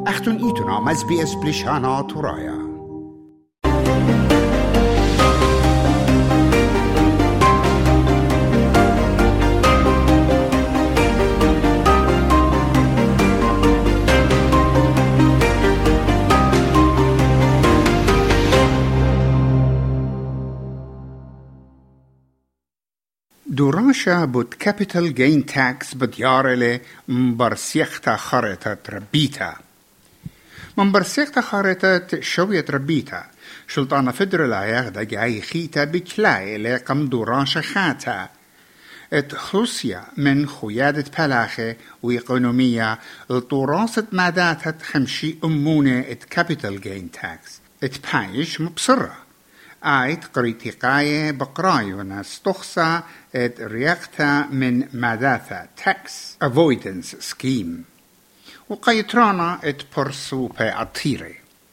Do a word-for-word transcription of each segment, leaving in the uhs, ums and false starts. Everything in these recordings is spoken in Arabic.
أختن إيتنا مز بي اس بلشانا تورايا. دوراشا بود كابيتال جين تاكس بديارله مبرسيختا خارطة ربيتا. مبرسيختا خارطة شوية ربيتا شلطانة فدرالة يغدا جاي خيتا بكلاي لقم دوراشا خاتا. ات خلصية من خيادة بلاخة وإقونومية الطوراسة ماداتة خمشي أمونة ات كابيتال جين تاكس. ات بايش مبصرة. آيت قريتيقاية بقرايونا استخصى ات رياقتا من ماداثا tax avoidance scheme وقيترانا ات برسوبة عطيري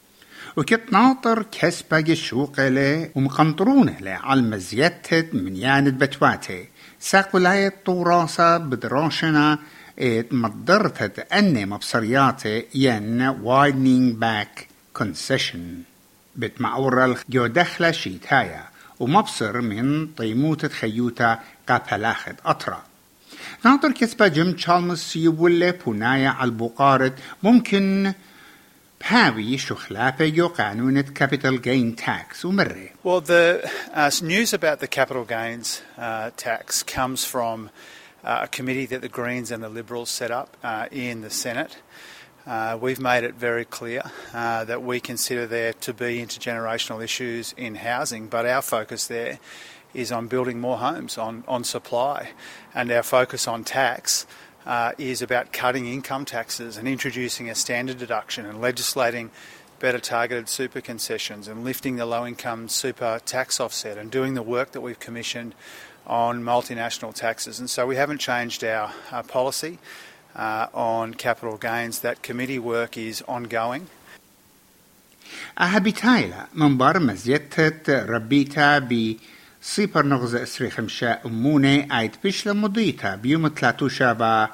وكت ناطر كسبة جشوقة ومقنطرونة له على المزيتة من ياند بتواتي ساقولاية طوراسة بدراشنا ات مدرتة أني مبصرياتي ين widening back concession بتمعورل جو دخلة شيتايا ومبصر من طيموتة خيوتا قابلاخد أطرا ناطر كسبة جم تشالمس يولي بونايا على البقارة ممكن بهاوي شخلابة جو قانونة capital gain tax ومري. Well, the uh, news about the capital gains uh, tax comes from uh, a committee that the Greens and the Liberals set up uh, in the Senate. Uh, we've made it very clear uh, that we consider there to be intergenerational issues in housing, but our focus there is on building more homes, on, on supply, and our focus on tax uh, is about cutting income taxes and introducing a standard deduction and legislating better targeted super concessions and lifting the low-income super tax offset and doing the work that we've commissioned on multinational taxes. And so we haven't changed our, our policy Uh, on capital gains. That committee work is ongoing. أهبتايلا من برمز يتت ربيتا بي سيبر نغز اسري خمشة أمونة آيت بيشلا مضيتا بيوم تلاتو شابا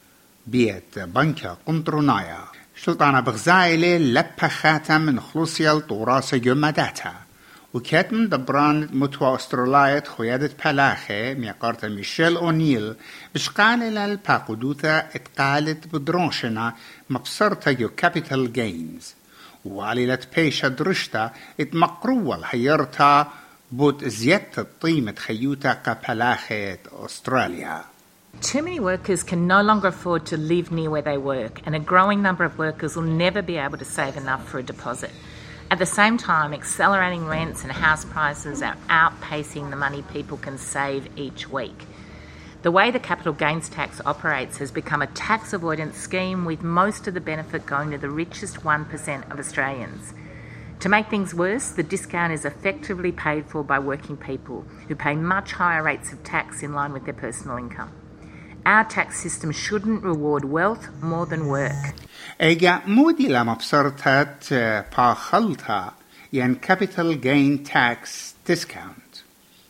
بيت بنكا قنطرونايا شلطانا بغزايلة لبا خاتم من خلوصيا الطوراسة جمداتا وكانت من دبران متوى أسترالية خيادة بلاخة ميقارة ميشيل أونيل بشقالة للباقودوثة اتقالت بدرونشنا مبصرتا جو كابيتال جينز وعليلة بيشا درشتا اتمقروة الحيرتا بود زيادة طيمة خيوتا قبلاخة أستراليا. Too many workers can no longer afford to live near where they work, and a growing number of workers will never be able to save enough for a deposit. At the same time, accelerating rents and house prices are outpacing the money people can save each week. The way the capital gains tax operates has become a tax avoidance scheme, with most of the benefit going to the richest one percent of Australians. To make things worse, the discount is effectively paid for by working people who pay much higher rates of tax in line with their personal income. Our tax system shouldn't reward wealth more than work. ايجا مودي لما بصرتت باخلتها ين capital gain tax discount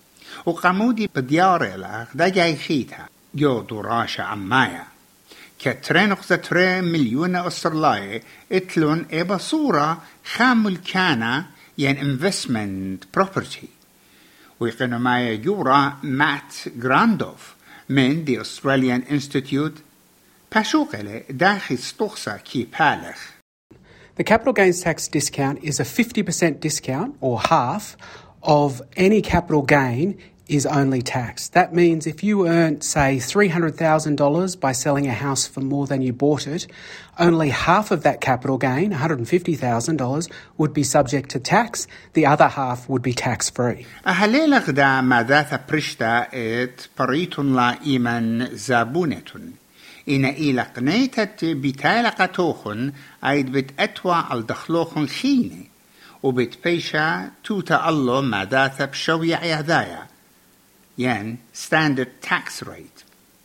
وقامودي بدياري لها دا جاي خيتها جو دوراشة عمايا كترين نقطة ترين مليون أسترالية اتلون إبا صورة خامل كانا ين investment property ويقنوا معي جورا مات جراندوف من the Australian Institute باشوقلي داخل استخصى كي بالغ. The capital gains tax discount is a fifty percent discount, or half, of any capital gain is only taxed. That means if you earned, say, three hundred thousand dollars by selling a house for more than you bought it, only half of that capital gain, one hundred fifty thousand dollars, would be subject to tax. The other half would be tax-free. أهليل غدا ماذا برشتا ات بريتون لا إيمان زابونتون. إن إلى قنيتة بتالقة توخن أيد بتأتوى على دخلوخن خيني وبتبيشا توتا الله ماذا بشوية عيادايا ين standard tax rate.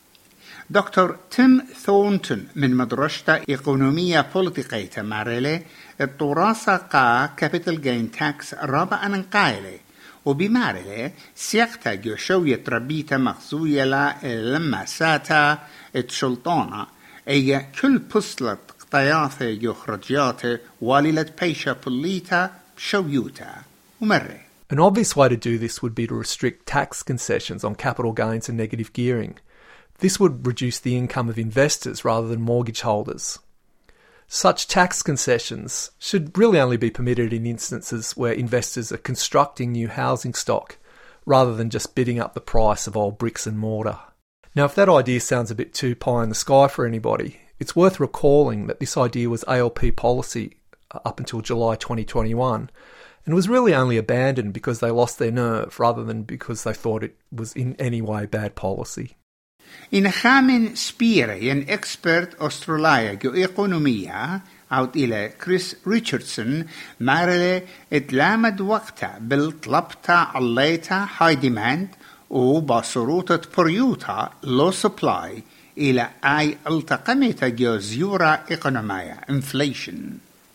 دكتور تيم ثورنتون من مدرسة إقونومية بوليتيقية ماريلي الطراسة قا capital gain tax رابع أنقايلي وبماريلي سيقتا جوشوية ربيتا مخزوية لا لما ساتا اتشلطانة اي كل بصلة قطياثة جو خرجياته واليلة بيشا بوليتا شويوتا ومرة. An obvious way to do this would be to restrict tax concessions on capital gains and negative gearing. This would reduce the income of investors rather than mortgage holders. Such tax concessions should really only be permitted in instances where investors are constructing new housing stock rather than just bidding up the price of old bricks and mortar. Now, if that idea sounds a bit too pie in the sky for anybody, it's worth recalling that this idea was A L P policy up until July twenty twenty-one and was really only abandoned because they lost their nerve rather than because they thought it was in any way bad policy. إن خامن سبيرة ين إكسبرت أستراليا جو إيقونومية عود إلى كريس ريتشاردسون مارلي اتلامد وقتها بالطلبتا عليتا هاي ديماند وبصروطة بريوتا لو سبلاي إلى أي التقمت جو زيورة إيقونومية inflation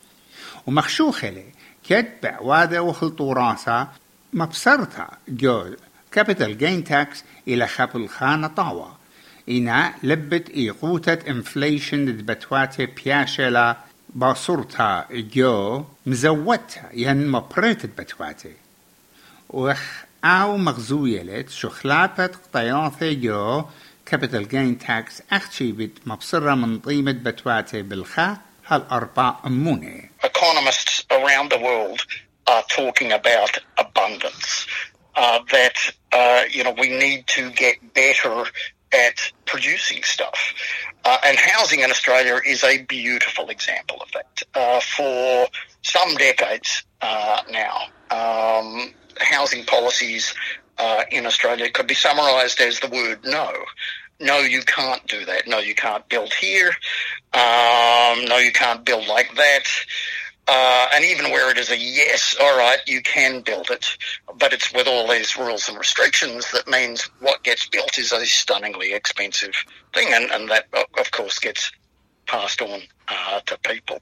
ومخشوخلي كتبع وادا وخلطو راسا مبصرتا جو capital gain tax إلى خبل خانة طاوة إنا لبت إيقوتة inflation دبتواتي بياشلا باصورتا جو مزوتها ين مبريت دبتواتي وخ أو مغزويلت شخلابت قطياثي جو capital gain tax أختي بت مبصرة من طيمة بتواتي بالخا هالأربع أمونة. Economists around the world are talking about abundance, uh, that, uh, you know, we need to get better at producing stuff. Uh, and housing in Australia is a beautiful example of that. Uh, for some decades uh, now, um, housing policies uh, in Australia could be summarised as the word no. No, you can't do that. No, you can't build here. Um, no, you can't build like that. Uh, and even where it is a yes, all right, you can build it, but it's with all these rules and restrictions that means what gets built is a stunningly expensive thing, and, and that, of course, gets passed on uh, to people.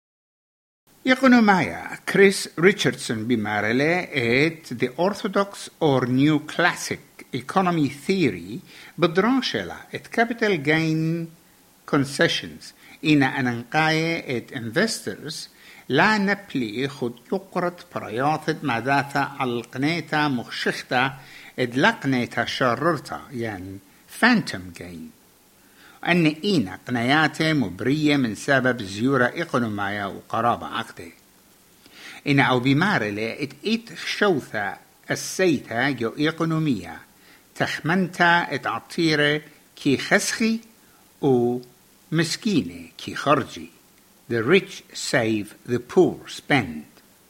Economia, Chris Richardson bimarele et the orthodox or new classic economy theory بدراشلا et capital gain concessions إن أنقاية et investors لا نبلي خد يقرط برياثة مداثة القنيتا مخشختا ادلقنيتا شررتا يعني phantom gain أن إينا قنياته مبرية من سبب زيورة إقنومية وقرابة عقده إن أو بمارلة ات شوثة السيتة جو إقنومية تخمنتا اتعطيرة كي خسخي و مسكينة كي خرجي. The rich save, the poor spend.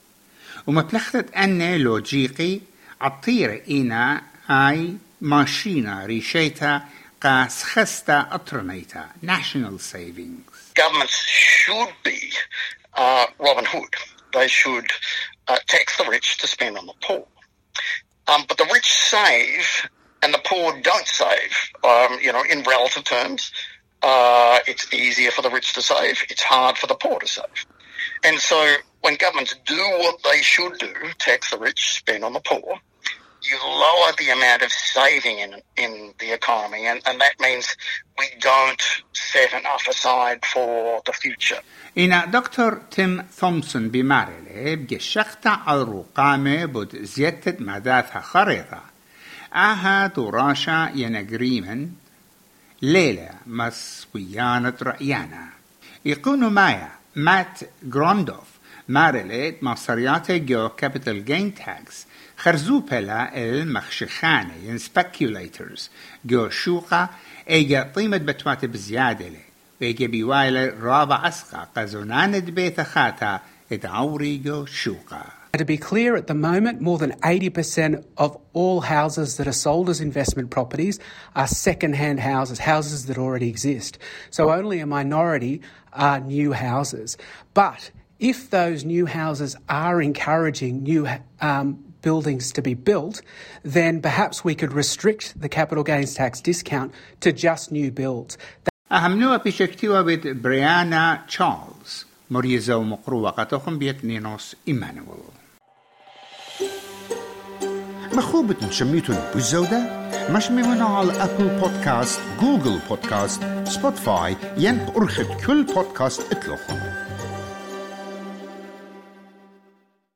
ومبلغتت أن لوجيقي عطيرة إينا أي ماشينا ريشيتا قاس خستا أطرنيتا national savings. Governments should be uh, Robin Hood. They should uh, tax the rich to spend on the poor. Um, but the rich save and the poor don't save. Um, you know, in relative terms, uh, it's easier for the rich to save. It's hard for the poor to save. And so when governments do what they should do, tax the rich, spend on the poor, you lower the amount of saving in in the economy, and, and that means we don't set enough aside for the future. إن دكتور تيم ثومسون بمارلي بجشخت على الرقامة بود زيادة مداثها خريطة آها دراشة ينجريمن ليلة مسويانة رأيانا يقولوا معي مات جروندوف مارلي مصرياته جو capital gain tax خرزو بلا المخشخانة ين speculators جو شوقة ايجا طيمة بتواتي بزيادة لي ويجي بيوايلة رابع أسقى قزونان دبيت خاتا ادعوري جو شوقة. To be clear, at the moment, more than eighty percent of all houses that are sold as investment properties are second-hand houses, houses that already exist. So only a minority are new houses. But if those new houses are encouraging new um, buildings to be built, then perhaps we could restrict the capital gains tax discount to just new builds. أهمنوها بشكتوا بيت بريانا تشارلز مريزة ومقروة قطوخم بيت نينوس إيمانويل. مخوبة شميتون بالزودة مش ممنوع على أبل بودكاست، جوجل بودكاست، سبوتفاي، ينب أرخد كل بودكاست اتلوخن.